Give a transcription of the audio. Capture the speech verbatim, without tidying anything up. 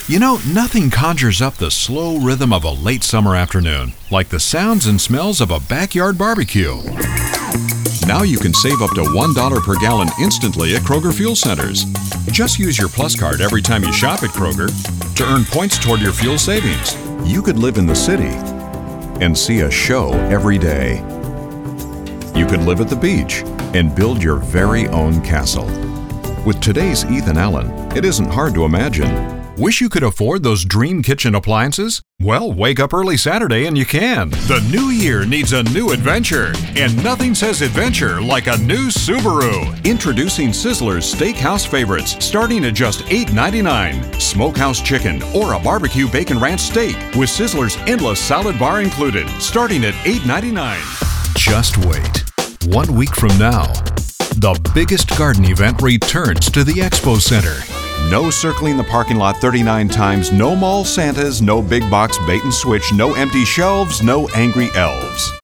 You know, nothing conjures up the slow rhythm of a late summer afternoon like the sounds and smells of a backyard barbecue. Now you can save up to one dollar per gallon instantly at Kroger Fuel Centers. Just use your Plus card every time you shop at Kroger to earn points toward your fuel savings. You could live in the city and see a show every day. You could live at the beach and build your very own castle. With today's Ethan Allen, it isn't hard to imagine. Wish you could afford those dream kitchen appliances? Well, wake up early Saturday and you can. The new year needs a new adventure, and nothing says adventure like a new Subaru. Introducing Sizzler's Steakhouse Favorites, starting at just eight ninety-nine. Smokehouse chicken or a barbecue bacon ranch steak with Sizzler's endless salad bar included, starting at eight ninety-nine. Just wait. One week from now, the biggest garden event returns to the Expo Center. No circling the parking lot thirty-nine times, no mall Santas, no big box bait and switch, no empty shelves, no angry elves.